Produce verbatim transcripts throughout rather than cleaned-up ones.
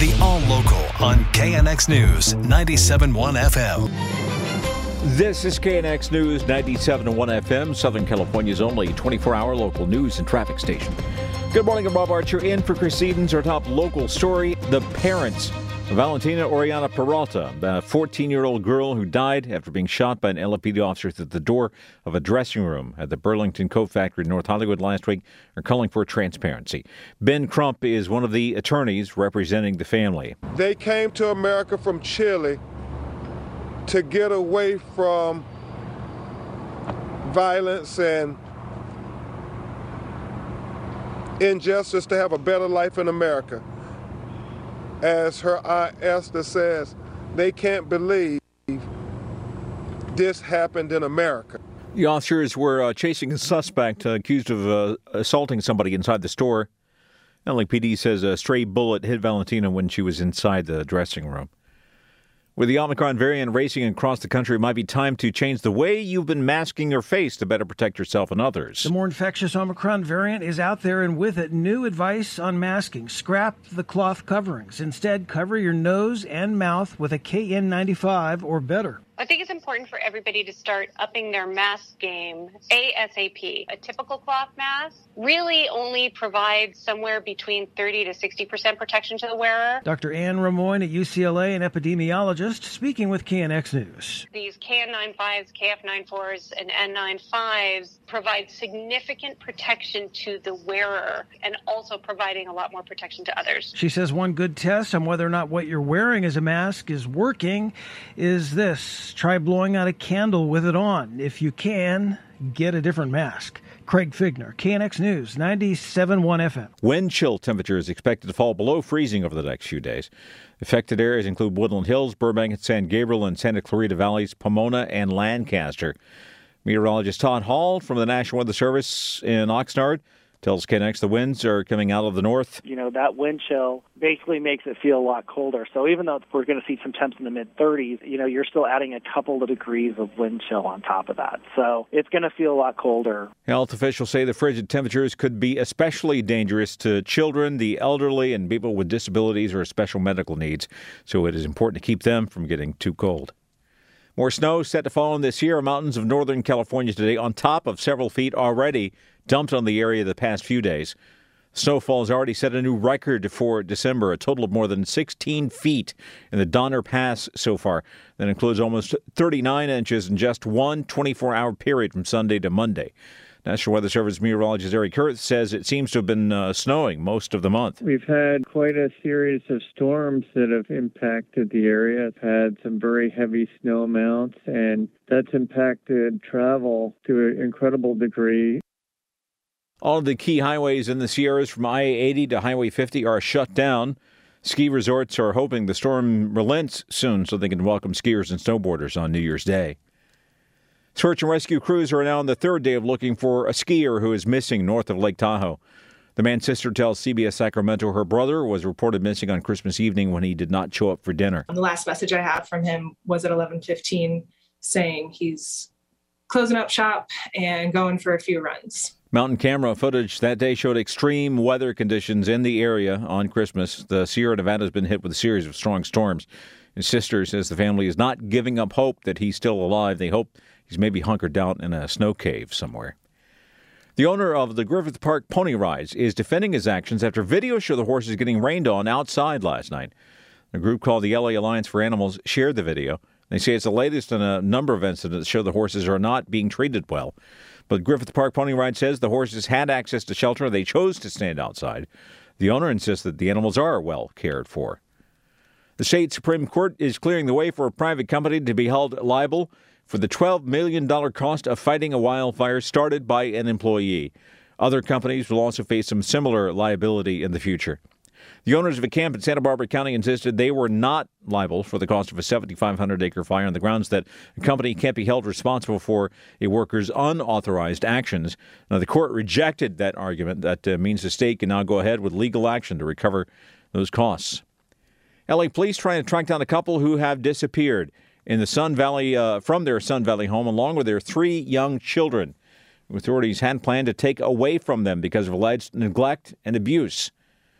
The All Local on K N X News ninety-seven point one F M. This is K N X News ninety-seven point one F M, Southern California's only twenty-four hour local news and traffic station. Good morning, I'm Rob Archer in for Chris Edens. Our top local story, the parents of Valentina Oriana Peralta, a fourteen-year-old girl who died after being shot by an L A P D officer at the door of a dressing room at the Burlington Coat Factory in North Hollywood last week, are calling for transparency. Ben Crump is one of the attorneys representing the family. They came to America from Chile to get away from violence and injustice, to have a better life in America. As her aunt Esther says, they can't believe this happened in America. The officers were uh, chasing a suspect uh, accused of uh, assaulting somebody inside the store. L A P D says a stray bullet hit Valentina when she was inside the dressing room. With the Omicron variant racing across the country, it might be time to change the way you've been masking your face to better protect yourself and others. The more infectious Omicron variant is out there, and with it, new advice on masking. Scrap the cloth coverings. Instead, cover your nose and mouth with a K N ninety-five or better. I think it's important for everybody to start upping their mask game ASAP. A typical cloth mask really only provides somewhere between thirty to sixty percent protection to the wearer. Doctor Anne Ramoyne at U C L A, an epidemiologist, speaking with K N X News. These K N ninety-fives, K F ninety-fours, and N ninety-fives provide significant protection to the wearer and also providing a lot more protection to others. She says one good test on whether or not what you're wearing as a mask is working is this. Try blowing out a candle with it on. If you can, get a different mask. Craig Figner, K N X News, ninety-seven point one F M. Wind chill temperature is expected to fall below freezing over the next few days. Affected areas include Woodland Hills, Burbank, San Gabriel, and Santa Clarita Valleys, Pomona, and Lancaster. Meteorologist Todd Hall from the National Weather Service in Oxnard tells K N X the winds are coming out of the north. You know, that wind chill basically makes it feel a lot colder. So even though we're going to see some temps in the mid-thirties, you know, you're still adding a couple of degrees of wind chill on top of that. So it's going to feel a lot colder. Health officials say the frigid temperatures could be especially dangerous to children, the elderly, and people with disabilities or special medical needs. So it is important to keep them from getting too cold. More snow set to fall in the Sierra Mountains of Northern California today, on top of several feet already dumped on the area the past few days. Snowfall has already set a new record for December, a total of more than sixteen feet in the Donner Pass so far. That includes almost thirty-nine inches in just one twenty-four hour period from Sunday to Monday. National Weather Service meteorologist Eric Kurth says it seems to have been uh, snowing most of the month. We've had quite a series of storms that have impacted the area. It's had some very heavy snow amounts, and that's impacted travel to an incredible degree. All of the key highways in the Sierras from I eighty to Highway fifty are shut down. Ski resorts are hoping the storm relents soon so they can welcome skiers and snowboarders on New Year's Day. Search and rescue crews are now on the third day of looking for a skier who is missing north of Lake Tahoe. The man's sister tells C B S Sacramento her brother was reported missing on Christmas evening when he did not show up for dinner. The last message I had from him was at eleven fifteen saying he's closing up shop and going for a few runs. Mountain camera footage that day showed extreme weather conditions in the area on Christmas. The Sierra Nevada has been hit with a series of strong storms. His sister says the family is not giving up hope that he's still alive. They hope he's maybe hunkered down in a snow cave somewhere. The owner of the Griffith Park Pony Rides is defending his actions after videos show the horses getting rained on outside last night. A group called the L A Alliance for Animals shared the video. They say it's the latest in a number of incidents that show the horses are not being treated well. But Griffith Park Pony Ride says the horses had access to shelter. They chose to stand outside. The owner insists that the animals are well cared for. The state Supreme Court is clearing the way for a private company to be held liable for the twelve million dollars cost of fighting a wildfire started by an employee. Other companies will also face some similar liability in the future. The owners of a camp in Santa Barbara County insisted they were not liable for the cost of a seven thousand five hundred acre fire on the grounds that a company can't be held responsible for a worker's unauthorized actions. Now, the court rejected that argument. That uh, means the state can now go ahead with legal action to recover those costs. L A police trying to track down a couple who have disappeared in the Sun Valley, uh, from their Sun Valley home, along with their three young children. Authorities had planned to take away from them because of alleged neglect and abuse.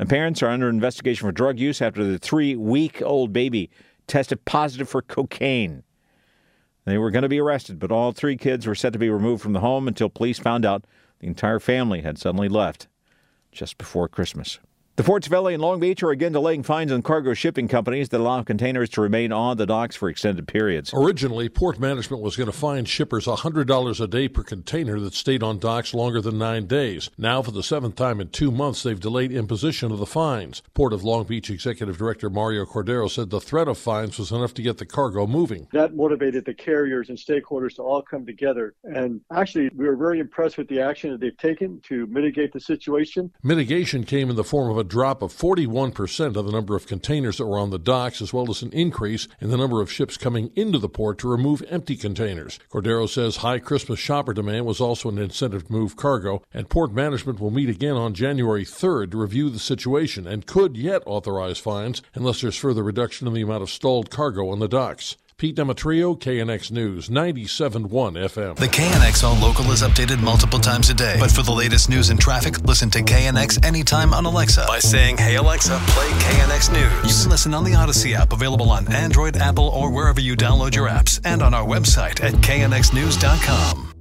And parents are under investigation for drug use after the three-week-old baby tested positive for cocaine. They were going to be arrested, but all three kids were set to be removed from the home until police found out the entire family had suddenly left just before Christmas. The ports of L A and Long Beach are again delaying fines on cargo shipping companies that allow containers to remain on the docks for extended periods. Originally, port management was going to fine shippers one hundred dollars a day per container that stayed on docks longer than nine days. Now, for the seventh time in two months, they've delayed imposition of the fines. Port of Long Beach Executive Director Mario Cordero said the threat of fines was enough to get the cargo moving. That motivated the carriers and stakeholders to all come together. And actually, we were very impressed with the action that they've taken to mitigate the situation. Mitigation came in the form of a drop of forty-one percent of the number of containers that were on the docks, as well as an increase in the number of ships coming into the port to remove empty containers. Cordero says high Christmas shopper demand was also an incentive to move cargo, and port management will meet again on January third to review the situation and could yet authorize fines unless there's further reduction in the amount of stalled cargo on the docks. Pete Demetrio, K N X News, ninety-seven point one F M. The K N X All Local is updated multiple times a day. But for the latest news and traffic, listen to K N X anytime on Alexa by saying, "Hey Alexa, play K N X News." You can listen on the Odyssey app, available on Android, Apple, or wherever you download your apps, and on our website at K N X news dot com.